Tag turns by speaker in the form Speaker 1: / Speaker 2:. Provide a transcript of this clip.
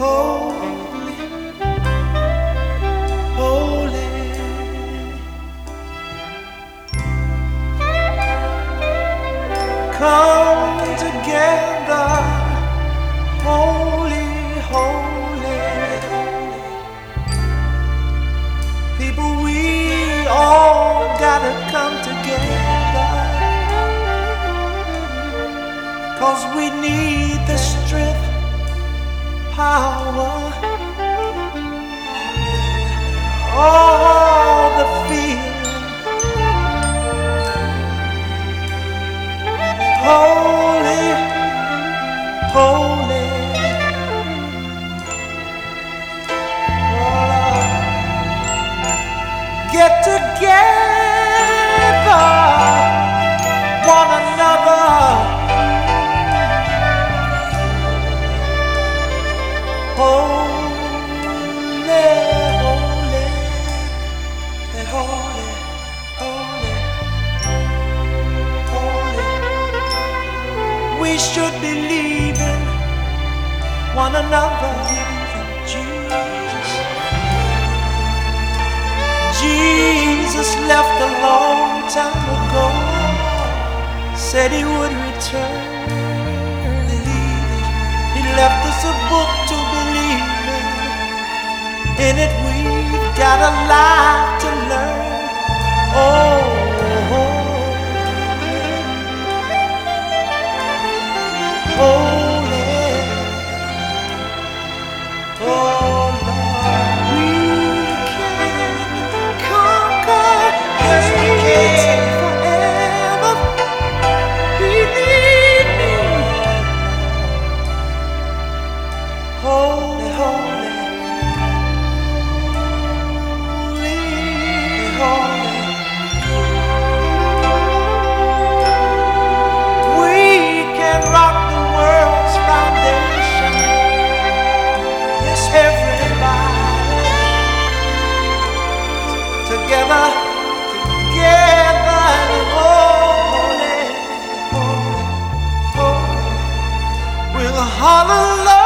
Speaker 1: holy, holy. Come together, holy, holy. People, we all gotta come together, 'cause we need the strength, power, all the feeling. Holy, holy. Get together, one another. Holy, holy, holy, holy, holy. We should believe in one another. Jesus left a long time ago, said he would return. He left us a book to believe in it we've got a lot to learn. Oh, holy, oh Lord, we can conquer hate forever. Believe me. Holy, holy, holy. We can rock the world's foundation. Yes, everybody together, together, and holy, holy, holy. We'll holler.